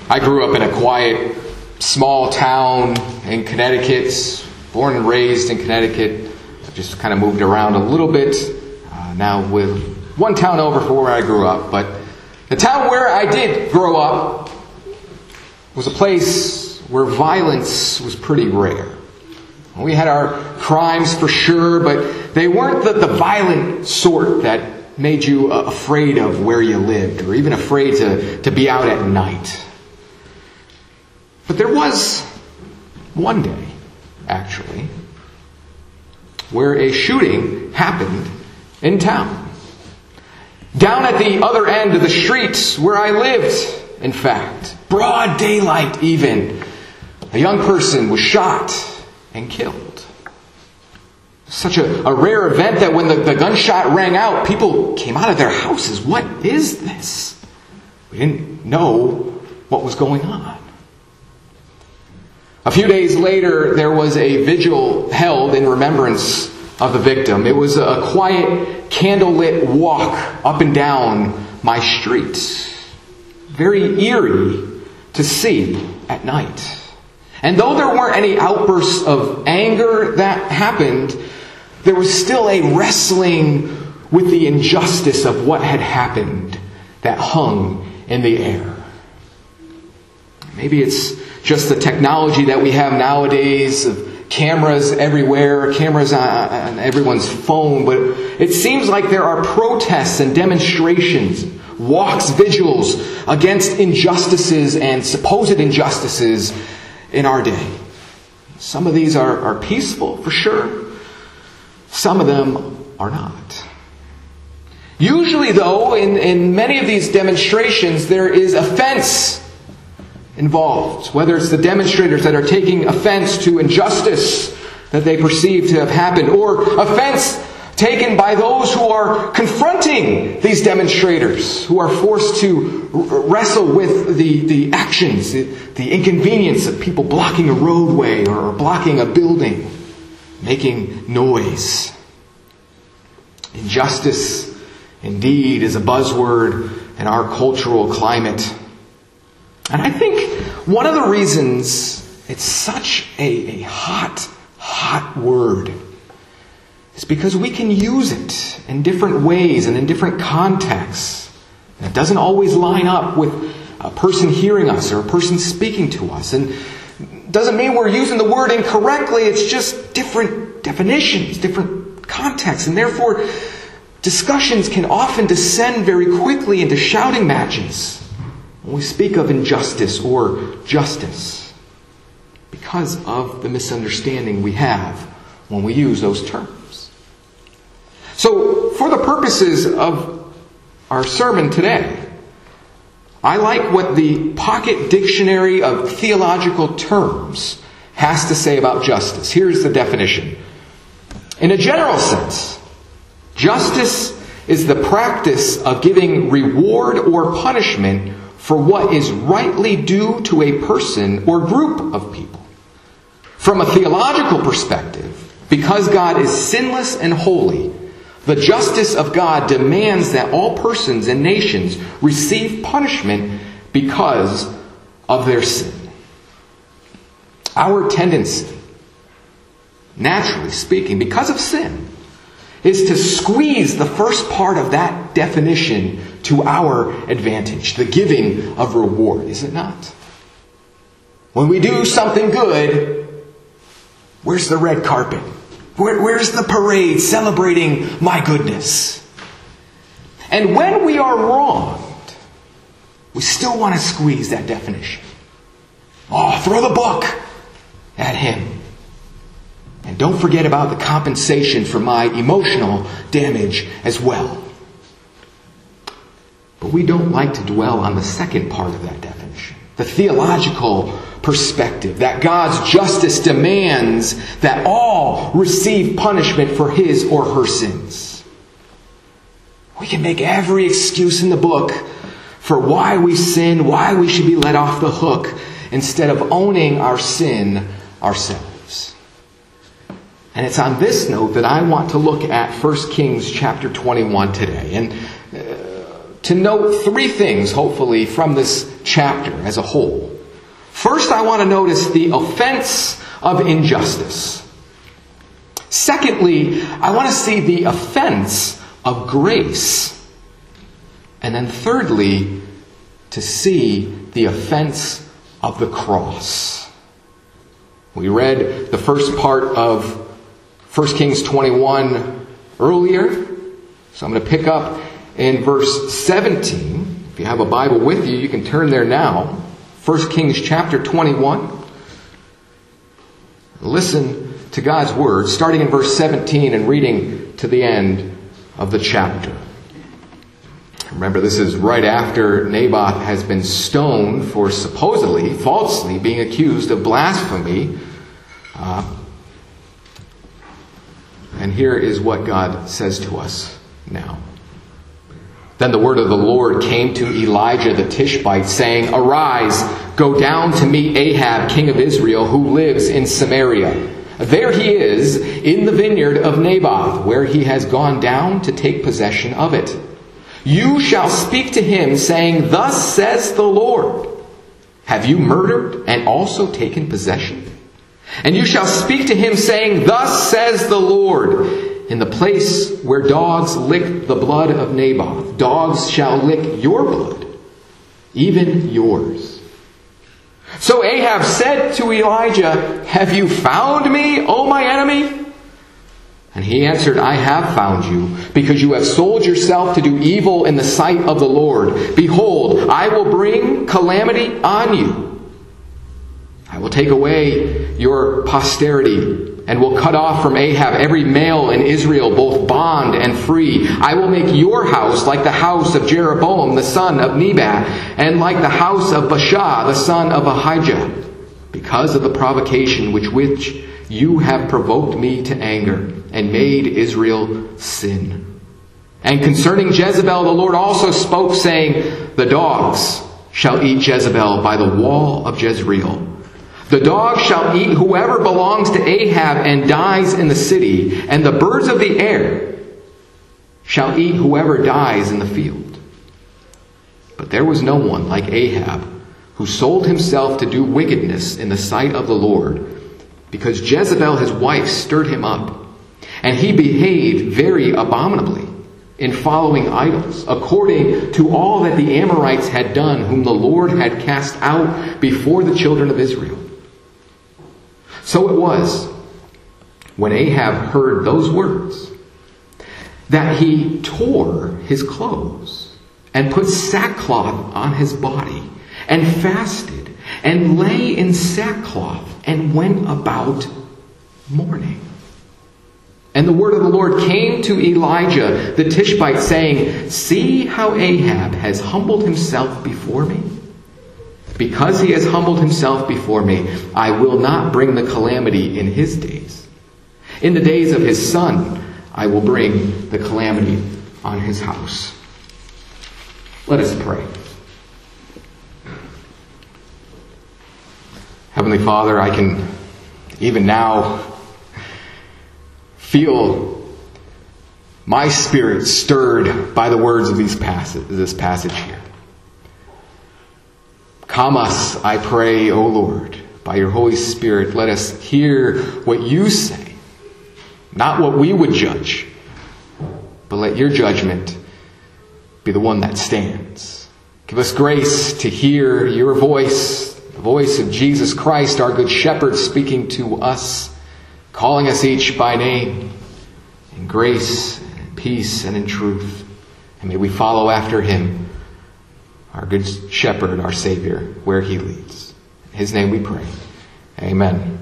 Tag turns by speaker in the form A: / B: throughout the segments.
A: I grew up in a quiet, small town in Connecticut, born and raised in Connecticut. I've just kind of moved around a little bit, now with one town over from where I grew up. But the town where I did grow up was a place where violence was pretty rare. We had our crimes for sure, but they weren't the violent sort that made you afraid of where you lived, or even afraid to be out at night. But there was one day, actually, where a shooting happened in town. Down at the other end of the streets where I lived, in fact, broad daylight even, a young person was shot and killed. Such a rare event that when the gunshot rang out, people came out of their houses. What is this? We didn't know what was going on. A few days later, there was a vigil held in remembrance of the victim. It was a quiet, candlelit walk up and down my street. Very eerie to see at night. And though there weren't any outbursts of anger that happened, there was still a wrestling with the injustice of what had happened that hung in the air. Maybe it's just the technology that we have nowadays of cameras everywhere, cameras on everyone's phone, but it seems like there are protests and demonstrations, walks, vigils against injustices and supposed injustices in our day. Some of these are peaceful, for sure. Some of them are not. Usually, though, in many of these demonstrations, there is offense involved. Whether it's the demonstrators that are taking offense to injustice that they perceive to have happened, or offense taken by those who are confronting these demonstrators, who are forced to wrestle with the actions, the inconvenience of people blocking a roadway or blocking a building, making noise. Injustice, indeed, is a buzzword in our cultural climate. And I think one of the reasons it's such a hot word is because we can use it in different ways and in different contexts. And it doesn't always line up with a person hearing us or a person speaking to us. And it doesn't mean we're using the word incorrectly. It's just different definitions, different contexts. And therefore, discussions can often descend very quickly into shouting matches when we speak of injustice or justice, because of the misunderstanding we have when we use those terms. So, for the purposes of our sermon today, I like what the Pocket Dictionary of Theological Terms has to say about justice. Here's the definition. In a general sense, justice is the practice of giving reward or punishment for what is rightly due to a person or group of people. From a theological perspective, because God is sinless and holy, the justice of God demands that all persons and nations receive punishment because of their sin. Our tendency, naturally speaking, because of sin, is to squeeze the first part of that definition to our advantage, the giving of reward, is it not? When we do something good, where's the red carpet? Where's the parade celebrating my goodness? And when we are wronged, we still want to squeeze that definition. Oh, throw the book at him. And don't forget about the compensation for my emotional damage as well. But we don't like to dwell on the second part of that definition, the theological perspective, that God's justice demands that all receive punishment for his or her sins. We can make every excuse in the book for why we sin, why we should be let off the hook, instead of owning our sin ourselves. And it's on this note that I want to look at 1 Kings chapter 21 today. And to note three things, hopefully, from this chapter as a whole. First, I want to notice the offense of injustice. Secondly, I want to see the offense of grace. And then thirdly, to see the offense of the cross. We read the first part of 1 Kings 21 earlier. So I'm going to pick up in verse 17. If you have a Bible with you, you can turn there now. 1 Kings chapter 21. Listen to God's word, starting in verse 17 and reading to the end of the chapter. Remember, this is right after Naboth has been stoned for supposedly, falsely, being accused of blasphemy. And here is what God says to us now. Then the word of the Lord came to Elijah the Tishbite, saying, "Arise, go down to meet Ahab, king of Israel, who lives in Samaria. There he is, in the vineyard of Naboth, where he has gone down to take possession of it. You shall speak to him, saying, Thus says the Lord, have you murdered and also taken possession? And you shall speak to him, saying, Thus says the Lord, in the place where dogs lick the blood of Naboth, dogs shall lick your blood, even yours." So Ahab said to Elijah, "Have you found me, O my enemy?" And he answered, "I have found you, because you have sold yourself to do evil in the sight of the Lord. Behold, I will bring calamity on you. I will take away your posterity, and will cut off from Ahab every male in Israel, both bond and free. I will make your house like the house of Jeroboam the son of Nebat, and like the house of Baasha the son of Ahijah, because of the provocation with which you have provoked me to anger, and made Israel sin. And concerning Jezebel, the Lord also spoke, saying, The dogs shall eat Jezebel by the wall of Jezreel. The dog shall eat whoever belongs to Ahab and dies in the city, and the birds of the air shall eat whoever dies in the field. But there was no one like Ahab, who sold himself to do wickedness in the sight of the Lord, because Jezebel his wife stirred him up, and he behaved very abominably in following idols, according to all that the Amorites had done, whom the Lord had cast out before the children of Israel. So it was, when Ahab heard those words, that he tore his clothes, and put sackcloth on his body, and fasted, and lay in sackcloth, and went about mourning. And the word of the Lord came to Elijah the Tishbite, saying, See how Ahab has humbled himself before me? Because he has humbled himself before me, I will not bring the calamity in his days. In the days of his son, I will bring the calamity on his house. Let us pray. Heavenly Father, I can even now feel my spirit stirred by the words of this passage here. Calm us, I pray, O Lord, by your Holy Spirit. Let us hear what you say, not what we would judge, but let your judgment be the one that stands. Give us grace to hear your voice, the voice of Jesus Christ, our good shepherd, speaking to us, calling us each by name, in grace, in peace, and in truth. And may we follow after him, our good shepherd, our Savior, where he leads. In his name we pray. Amen.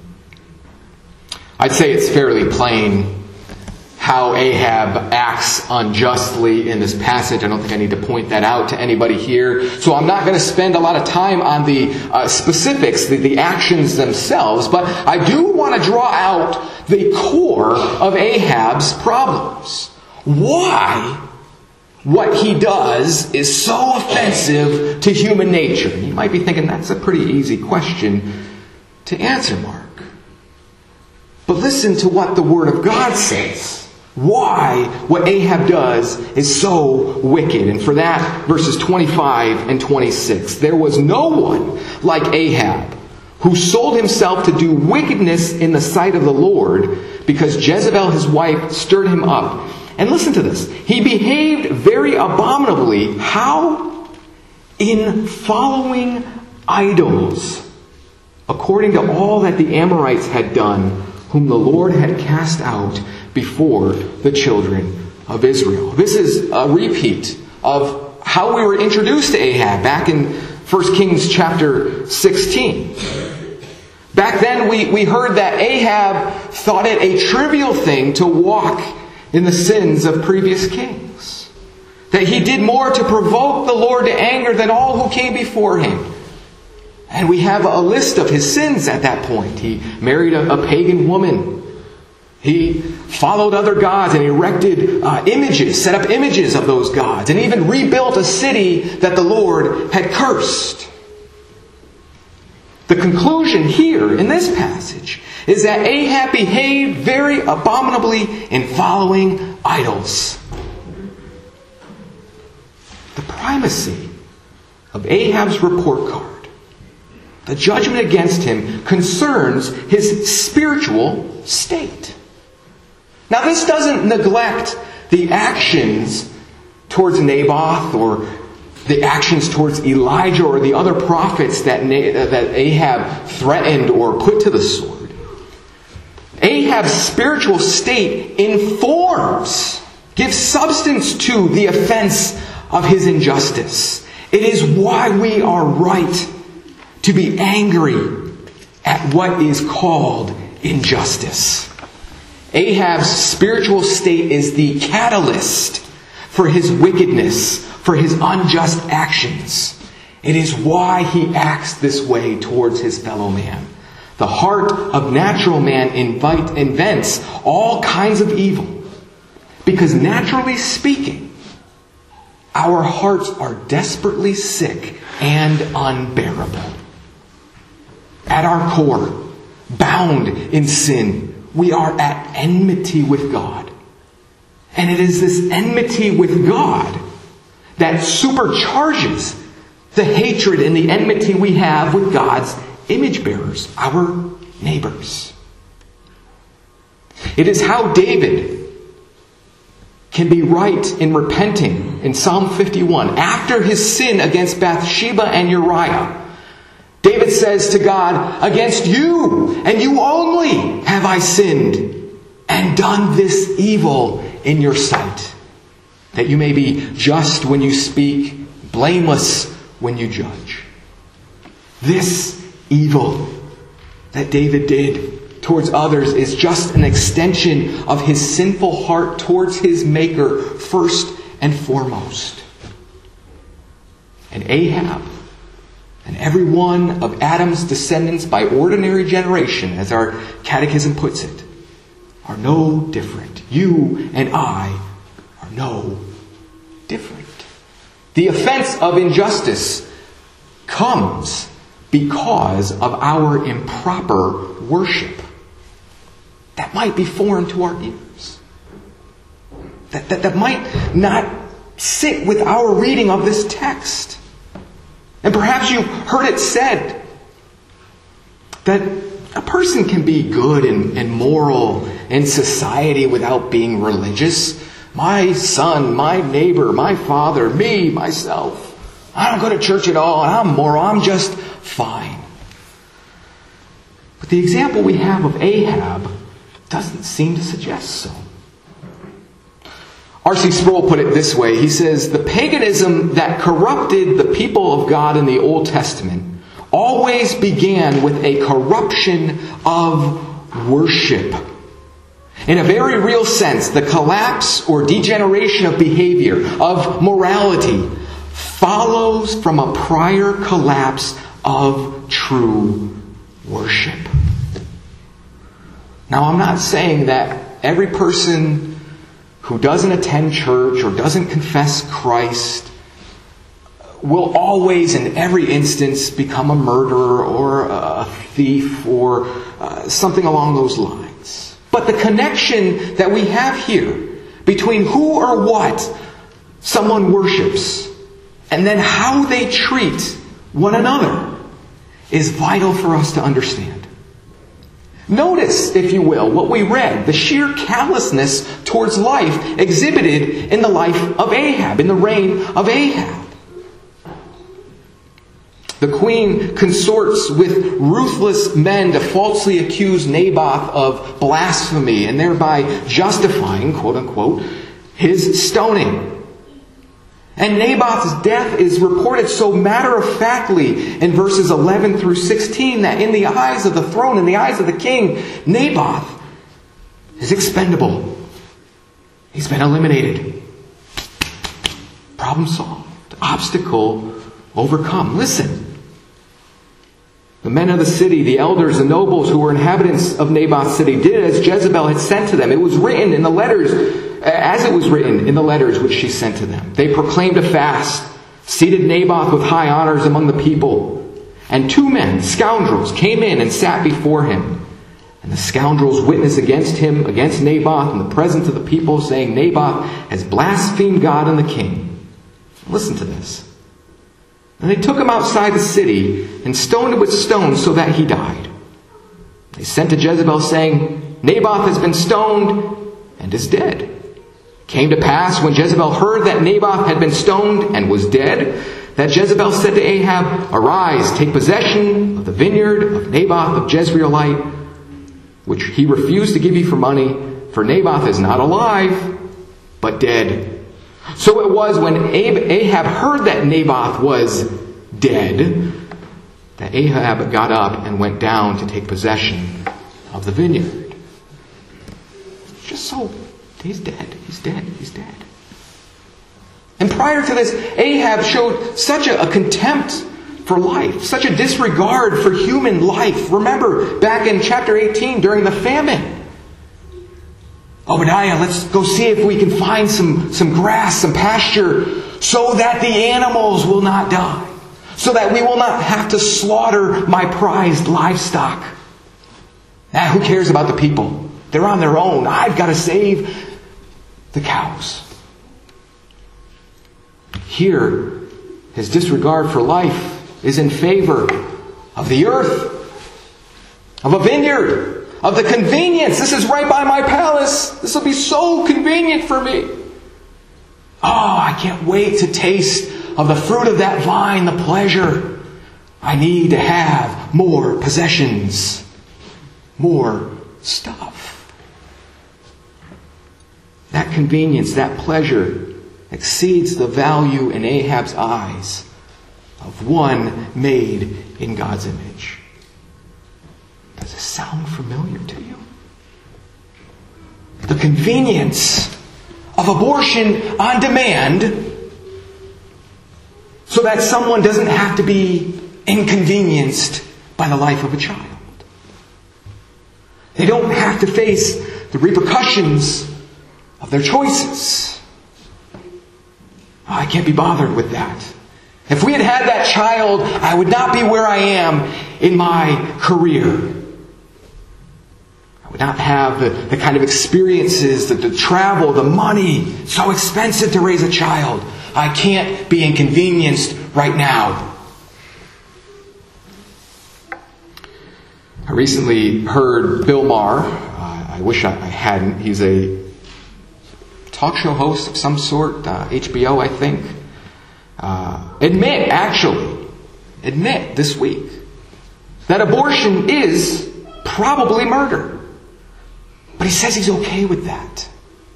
A: I'd say it's fairly plain how Ahab acts unjustly in this passage. I don't think I need to point that out to anybody here. So I'm not going to spend a lot of time on the specifics, the actions themselves, but I do want to draw out the core of Ahab's problems. Why what he does is so offensive to human nature? You might be thinking that's a pretty easy question to answer, Mark. But listen to what the Word of God says. why what Ahab does is so wicked. And for that, verses 25 and 26. There was no one like Ahab, who sold himself to do wickedness in the sight of the Lord, because Jezebel his wife stirred him up. And listen to this. He behaved very abominably. How? In following idols, according to all that the Amorites had done, whom the Lord had cast out before the children of Israel. This is a repeat of how we were introduced to Ahab back in 1 Kings chapter 16. Back then we heard that Ahab thought it a trivial thing to walk in the sins of previous kings. That he did more to provoke the Lord to anger than all who came before him. And we have a list of his sins at that point. He married a pagan woman. He followed other gods and erected images, set up images of those gods, and even rebuilt a city that the Lord had cursed. The conclusion here in this passage is that Ahab behaved very abominably in following idols. The primacy of Ahab's report card, the judgment against him, concerns his spiritual state. Now, this doesn't neglect the actions towards Naboth or the actions towards Elijah or the other prophets that Ahab threatened or put to the sword. Ahab's spiritual state informs, gives substance to the offense of his injustice. It is why we are right to be angry at what is called injustice. Ahab's spiritual state is the catalyst for his wickedness, for his unjust actions. It is why he acts this way towards his fellow man. The heart of natural man invents all kinds of evil, because naturally speaking, our hearts are desperately sick and unbearable. At our core, bound in sin, we are at enmity with God. And it is this enmity with God that supercharges the hatred and the enmity we have with God's image bearers, our neighbors. It is how David can be right in repenting in Psalm 51. After his sin against Bathsheba and Uriah, David says to God, "Against you and you only have I sinned and done this evil in your sight, that you may be just when you speak, blameless when you judge." This evil that David did towards others is just an extension of his sinful heart towards his Maker first and foremost. And Ahab and every one of Adam's descendants by ordinary generation, as our catechism puts it, are no different. You and I are no different. The offense of injustice comes because of our improper worship. That might be foreign to our ears. That might not sit with our reading of this text. And perhaps you've heard it said that a person can be good and moral in society without being religious. My son, my neighbor, my father, me, myself. I don't go to church at all, and I'm moral. I'm just fine. But the example we have of Ahab doesn't seem to suggest so. R.C. Sproul put it this way. He says, "The paganism that corrupted the people of God in the Old Testament always began with a corruption of worship. In a very real sense, the collapse or degeneration of behavior, of morality, follows from a prior collapse of true worship." Now, I'm not saying that every person who doesn't attend church or doesn't confess Christ will always, in every instance, become a murderer or a thief or something along those lines. But the connection that we have here between who or what someone worships and then how they treat one another is vital for us to understand. Notice, if you will, what we read, the sheer callousness towards life exhibited in the life of Ahab, in the reign of Ahab. The queen consorts with ruthless men to falsely accuse Naboth of blasphemy and thereby justifying, quote unquote, his stoning. And Naboth's death is reported so matter-of-factly in verses 11 through 16 that in the eyes of the throne, in the eyes of the king, Naboth is expendable. He's been eliminated. Problem solved. Obstacle overcome. Listen. The men of the city, the elders, the nobles who were inhabitants of Naboth's city did as Jezebel had sent to them. It was written in the letters, as it was written in the letters which she sent to them. They proclaimed a fast, seated Naboth with high honors among the people. And 2 men, scoundrels, came in and sat before him. And the scoundrels witnessed against him, against Naboth, in the presence of the people, saying, Naboth has blasphemed God and the king. Listen to this. And they took him outside the city and stoned him with stones so that he died. They sent to Jezebel saying, Naboth has been stoned and is dead. It came to pass when Jezebel heard that Naboth had been stoned and was dead, that Jezebel said to Ahab, Arise, take possession of the vineyard of Naboth of Jezreelite, which he refused to give you for money, for Naboth is not alive, but dead. So it was when Ahab heard that Naboth was dead, that Ahab got up and went down to take possession of the vineyard. Just so, he's dead, he's dead, he's dead. And prior to this, Ahab showed such a contempt for life, such a disregard for human life. Remember, back in chapter 18, during the famine, Obadiah, let's go see if we can find some grass, some pasture, so that the animals will not die. So that we will not have to slaughter my prized livestock. Who cares about the people? They're on their own. I've got to save the cows. Here, his disregard for life is in favor of the earth, of a vineyard, of the convenience. This is right by my palace. This will be so convenient for me. Oh, I can't wait to taste of the fruit of that vine, the pleasure. I need to have more possessions, more stuff. That convenience, that pleasure exceeds the value in Ahab's eyes of one made in God's image. Does it sound familiar to you? The convenience of abortion on demand so that someone doesn't have to be inconvenienced by the life of a child. They don't have to face the repercussions of their choices. I can't be bothered with that. If we had had that child, I would not be where I am in my career. I would not have the kind of experiences, the travel, the money. It's so expensive to raise a child. I can't be inconvenienced right now. I recently heard Bill Maher. I wish I hadn't. He's a talk show host of some sort, HBO, I think. Admit this week that abortion is probably murder. But he says he's okay with that.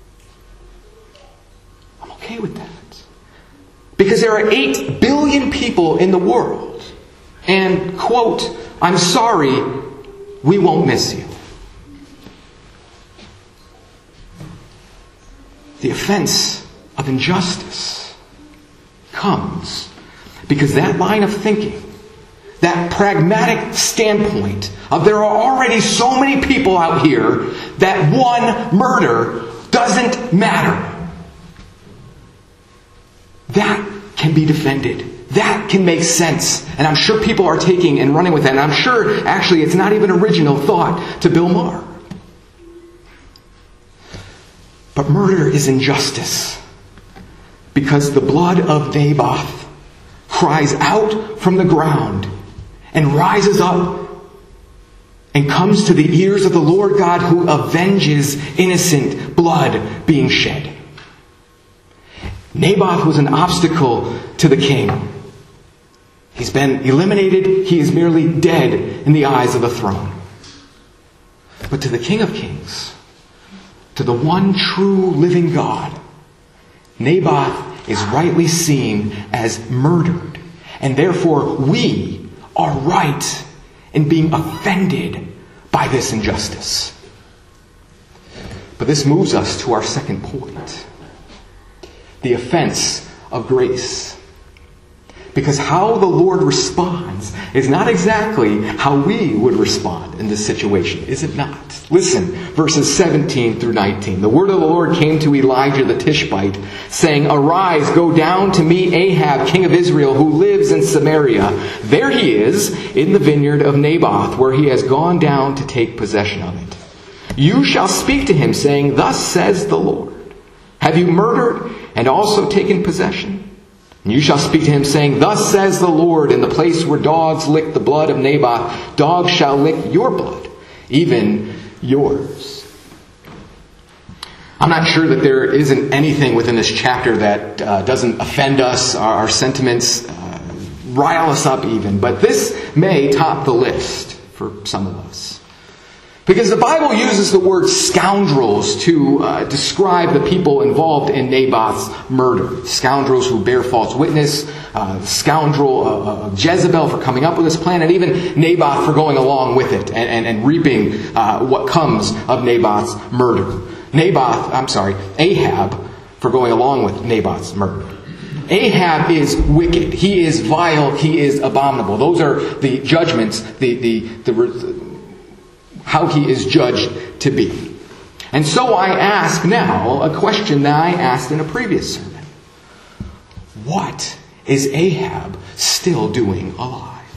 A: I'm okay with that. Because there are 8 billion people in the world. And, quote, I'm sorry, we won't miss you. The offense of injustice comes because that line of thinking, that pragmatic standpoint of there are already so many people out here that one murder doesn't matter. That can be defended. That can make sense. And I'm sure people are taking and running with that. And I'm sure, actually, it's not even original thought to Bill Maher. But murder is injustice, because the blood of Naboth cries out from the ground and rises up and comes to the ears of the Lord God, who avenges innocent blood being shed. Naboth was an obstacle to the king. He's been eliminated. He is merely dead in the eyes of the throne. But to the King of Kings, to the one true living God, Naboth is rightly seen as murdered. And therefore we are right in being offended by this injustice. But this moves us to our second point. The offense of grace. Because how the Lord responds is not exactly how we would respond in this situation, is it not? Listen, verses 17 through 19. The word of the Lord came to Elijah the Tishbite, saying, "Arise, go down to meet Ahab, king of Israel, who lives in Samaria. There he is, in the vineyard of Naboth, where he has gone down to take possession of it. You shall speak to him, saying, Thus says the Lord, have you murdered and also taken possession? And you shall speak to him, saying, Thus says the Lord, in the place where dogs lick the blood of Naboth, dogs shall lick your blood, even yours." I'm not sure that there isn't anything within this chapter that doesn't offend us, our sentiments, rile us up even. But this may top the list for some of us. Because the Bible uses the word scoundrels to describe the people involved in Naboth's murder. Scoundrels who bear false witness, scoundrel of Jezebel for coming up with this plan, and even Naboth for going along with it and reaping what comes of Naboth's murder. Ahab for going along with Naboth's murder. Ahab is wicked. He is vile. He is abominable. Those are the judgments, how he is judged to be. And so I ask now a question that I asked in a previous sermon. What is Ahab still doing alive?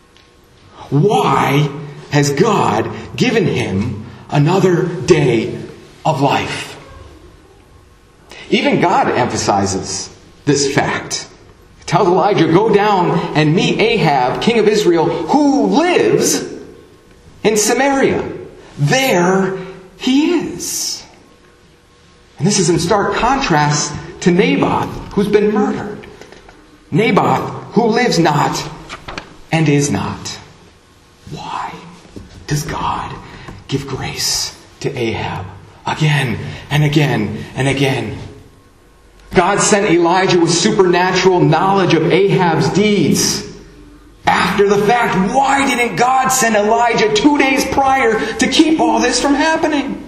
A: Why has God given him another day of life? Even God emphasizes this fact. He tells Elijah, "Go down and meet Ahab, king of Israel, who lives in Samaria. There he is." And this is in stark contrast to Naboth, who's been murdered. Naboth, who lives not and is not. Why does God give grace to Ahab again and again and again? God sent Elijah with supernatural knowledge of Ahab's deeds. After the fact, why didn't God send Elijah 2 days prior to keep all this from happening?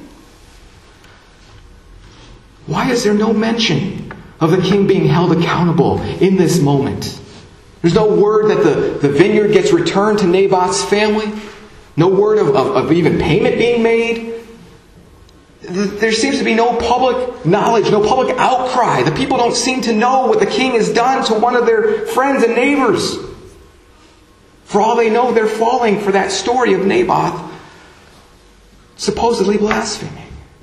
A: Why is there no mention of the king being held accountable in this moment? There's no word that the vineyard gets returned to Naboth's family. No word of even payment being made. There seems to be no public knowledge, no public outcry. The people don't seem to know what the king has done to one of their friends and neighbors. For all they know, they're falling for that story of Naboth supposedly blaspheming.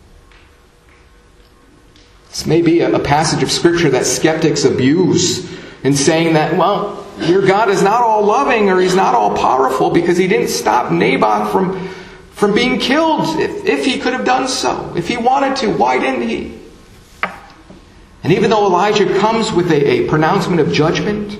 A: This may be a passage of Scripture that skeptics abuse in saying that, well, your God is not all loving or He's not all powerful because He didn't stop Naboth from being killed if He could have done so. If He wanted to, why didn't He? And even though Elijah comes with a pronouncement of judgment,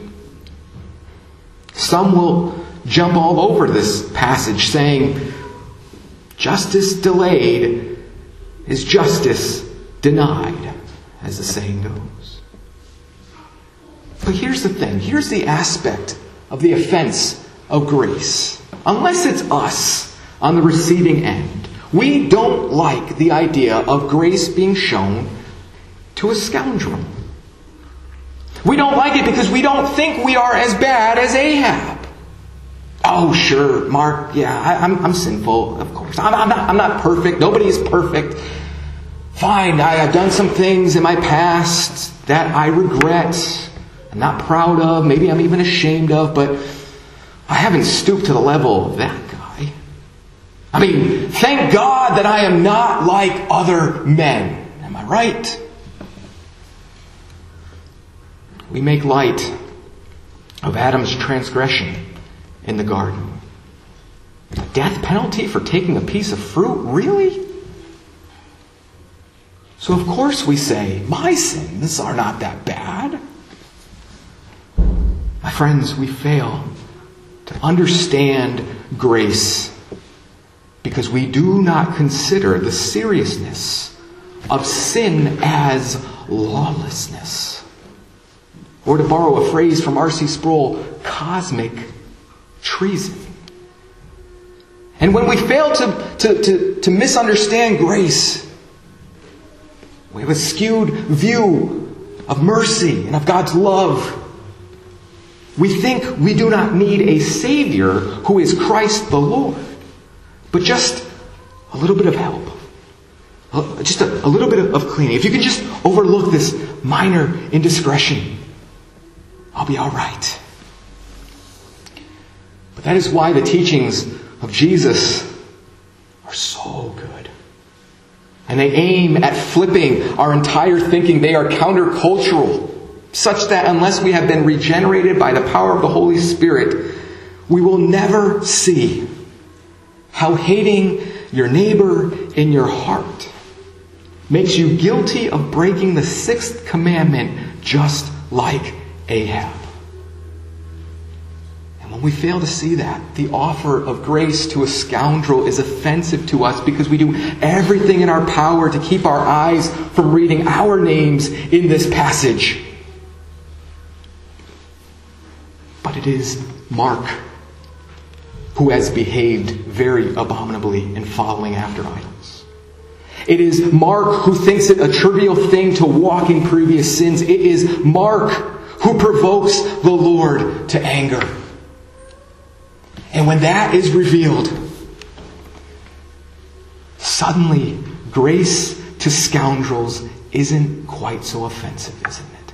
A: some will jump all over this passage saying, justice delayed is justice denied, as the saying goes. But here's the thing. Here's the aspect of the offense of grace. Unless it's us on the receiving end, we don't like the idea of grace being shown to a scoundrel. We don't like it because we don't think we are as bad as Ahab. Oh, sure, Mark, yeah, I'm sinful, of course. I'm not perfect. Nobody is perfect. Fine, I've done some things in my past that I regret, I'm not proud of, maybe I'm even ashamed of, but I haven't stooped to the level of that guy. I mean, thank God that I am not like other men. Am I not right. We make light of Adam's transgression in the garden. A death penalty for taking a piece of fruit? Really? So of course we say, my sins are not that bad. My friends, we fail to understand grace because we do not consider the seriousness of sin as lawlessness. Or to borrow a phrase from R.C. Sproul, cosmic treason. And when we fail to misunderstand grace, we have a skewed view of mercy and of God's love. We think we do not need a Savior who is Christ the Lord, but just a little bit of help. Just a little bit of cleaning. If you can just overlook this minor indiscretion, I'll be all right. But that is why the teachings of Jesus are so good. And they aim at flipping our entire thinking. They are countercultural, such that unless we have been regenerated by the power of the Holy Spirit, we will never see how hating your neighbor in your heart makes you guilty of breaking the 6th commandment just like Ahab. And when we fail to see that, the offer of grace to a scoundrel is offensive to us because we do everything in our power to keep our eyes from reading our names in this passage. But it is Mark who has behaved very abominably in following after idols. It is Mark who thinks it a trivial thing to walk in previous sins. It is Mark who provokes the Lord to anger. And when that is revealed, suddenly grace to scoundrels isn't quite so offensive, isn't it?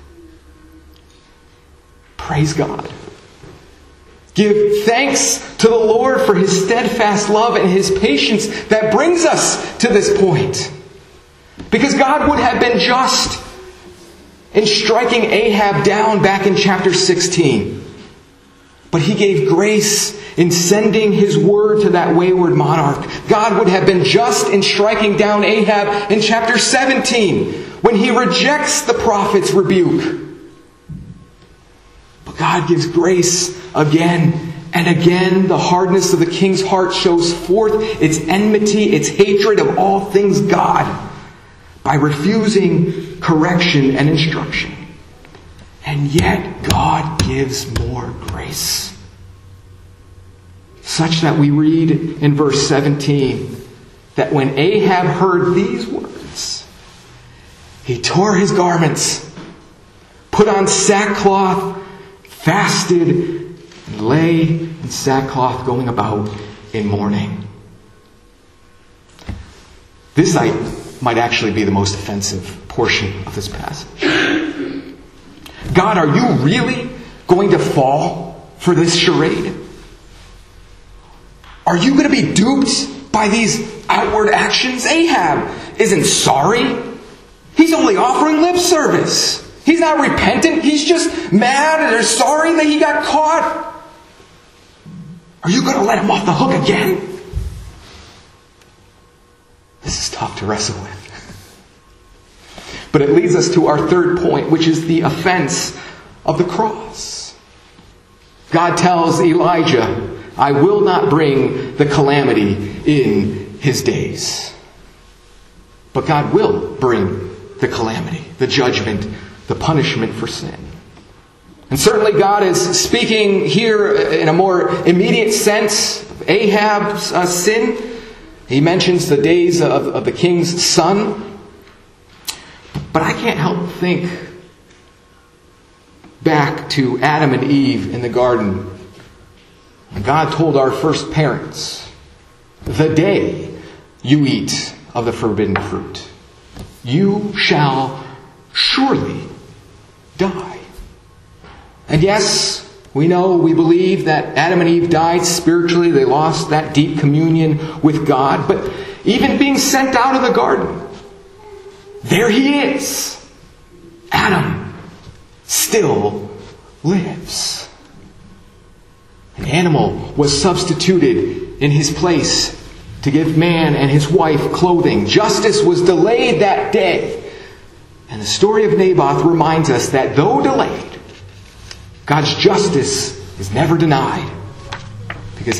A: Praise God. Give thanks to the Lord for His steadfast love and His patience that brings us to this point. Because God would have been just in striking Ahab down back in chapter 16. But He gave grace in sending His word to that wayward monarch. God would have been just in striking down Ahab in chapter 17 when he rejects the prophet's rebuke. But God gives grace again and again. The hardness of the king's heart shows forth its enmity, its hatred of all things God, by refusing correction and instruction. And yet God gives more grace. Such that we read in verse 17 that when Ahab heard these words, he tore his garments, put on sackcloth, fasted, and lay in sackcloth going about in mourning. This might actually be the most offensive portion of this passage. God, are you really going to fall for this charade? Are you going to be duped by these outward actions? Ahab isn't sorry. He's only offering lip service. He's not repentant. He's just mad or sorry that he got caught. Are you going to let him off the hook again? This is tough to wrestle with. But it leads us to our third point, which is the offense of the cross. God tells Elijah, I will not bring the calamity in his days. But God will bring the calamity, the judgment, the punishment for sin. And certainly God is speaking here in a more immediate sense of Ahab's sin. He mentions the days of the king's son. But I can't help but think back to Adam and Eve in the garden. When God told our first parents, the day you eat of the forbidden fruit, you shall surely die. And yes, we believe that Adam and Eve died spiritually. They lost that deep communion with God. But even being sent out of the garden, there he is. Adam still lives. An animal was substituted in his place to give man and his wife clothing. Justice was delayed that day. And the story of Naboth reminds us that though delayed, God's justice is never denied. Because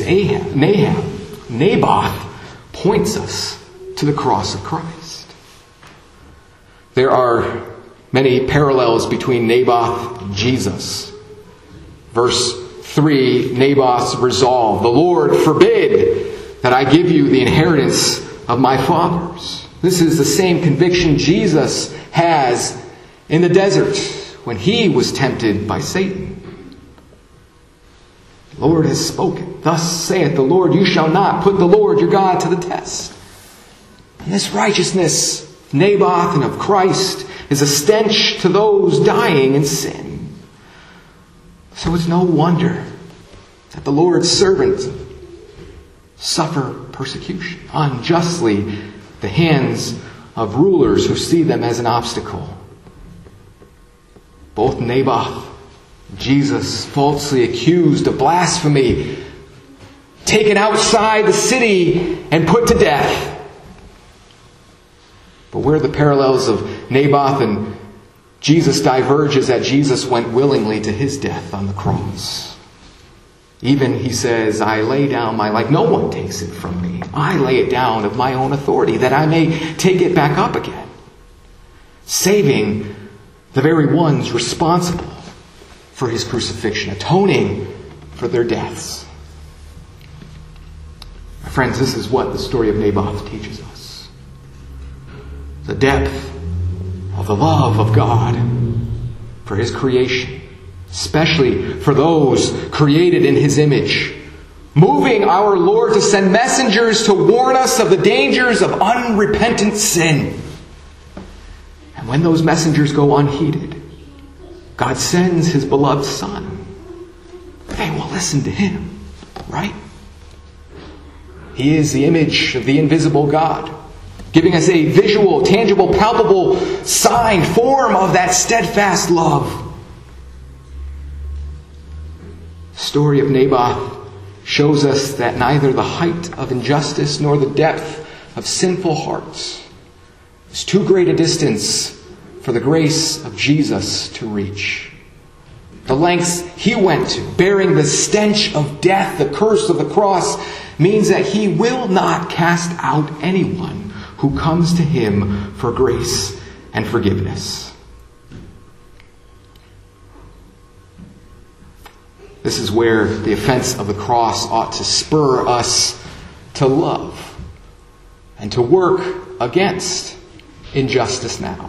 A: Naboth points us to the cross of Christ. There are many parallels between Naboth and Jesus. Verse 3, Naboth's resolve: the Lord forbid that I give you the inheritance of my fathers. This is the same conviction Jesus has in the desert when he was tempted by Satan. The Lord has spoken. Thus saith the Lord, you shall not put the Lord your God to the test. And this righteousness of Naboth and of Christ is a stench to those dying in sin. So it's no wonder that the Lord's servants suffer persecution unjustly at the hands of rulers who see them as an obstacle. Both Naboth and Jesus falsely accused of blasphemy, taken outside the city and put to death. But where the parallels of Naboth and Jesus diverge is that Jesus went willingly to his death on the cross. Even, he says, I lay down my life. No one takes it from me. I lay it down of my own authority that I may take it back up again. Saving the very ones responsible for his crucifixion, atoning for their deaths. My friends, this is what the story of Naboth teaches us. The depth of the love of God for his creation, especially for those created in his image, moving our Lord to send messengers to warn us of the dangers of unrepentant sin. And when those messengers go unheeded, God sends his beloved Son. They will listen to him, right? He is the image of the invisible God, giving us a visual, tangible, palpable sign, form of that steadfast love. The story of Naboth shows us that neither the height of injustice nor the depth of sinful hearts is too great a distance for the grace of Jesus to reach. The lengths he went to, bearing the stench of death, the curse of the cross, means that he will not cast out anyone who comes to him for grace and forgiveness. This is where the offense of the cross ought to spur us to love and to work against injustice now.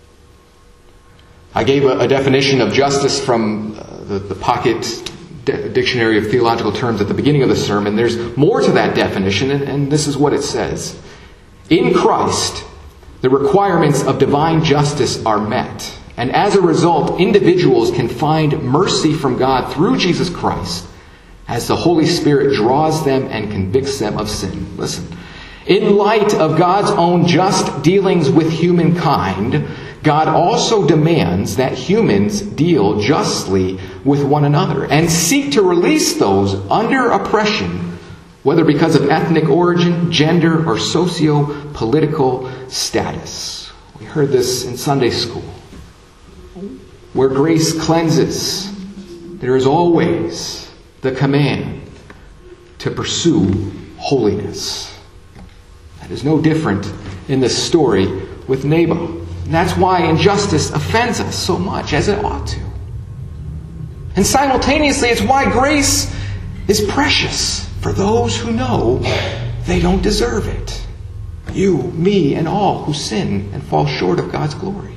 A: I gave a definition of justice from the Pocket Dictionary of Theological Terms at the beginning of the sermon. There's more to that definition, and this is what it says. In Christ, the requirements of divine justice are met. And as a result, individuals can find mercy from God through Jesus Christ as the Holy Spirit draws them and convicts them of sin. Listen. In light of God's own just dealings with humankind, God also demands that humans deal justly with one another and seek to release those under oppression, whether because of ethnic origin, gender, or socio-political status. We heard this in Sunday school. Where grace cleanses, there is always the command to pursue holiness. That is no different in this story with Naboth. And that's why injustice offends us so much, as it ought to. And simultaneously, it's why grace is precious for those who know they don't deserve it. You, me, and all who sin and fall short of God's glory.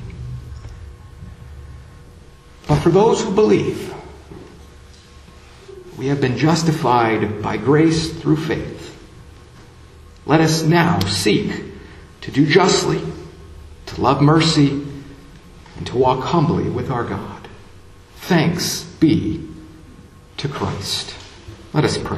A: But for those who believe, we have been justified by grace through faith. Let us now seek to do justly, to love mercy, and to walk humbly with our God. Thanks be to Christ. Let us pray.